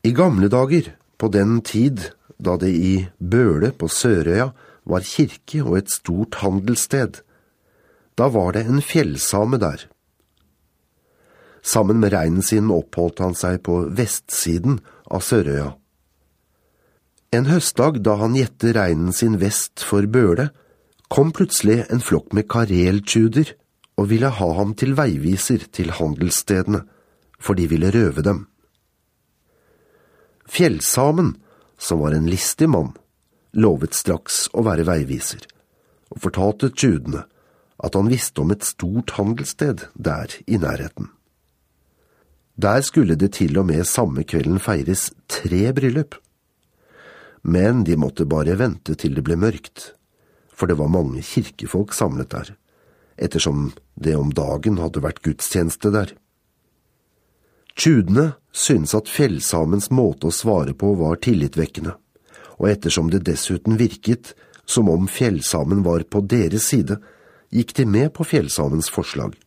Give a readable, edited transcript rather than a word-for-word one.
I gamle dager, på den tid da det i Bøle på Sørøya var kirke og et stort handelssted, da var det en fjellsame der. Sammen med reinen sin oppholdt han seg på vestsiden av Sørøya. En høstdag da han gjette reinen sin vest for Bøle, kom plutselig en flokk med kareltjuder og ville ha ham til veiviser til handelsstedene, for de ville røve dem. Fjellsamen, som var en listig mann, lovet straks å være veiviser, og fortalte tjudene at han visste om et stort handelssted der i nærheten. Der skulle det til og med samme kvelden feires 3 bryllup. Men de måtte bare vente til det ble mørkt, for det var mange kirkefolk samlet der, ettersom det om dagen hadde vært gudstjeneste der. Tjudene syntes at fjellsamens måte å svare på var tillitvekkende, og ettersom det dessuten virket som om fjellsamen var på deres side, gikk de med på fjellsamens forslag.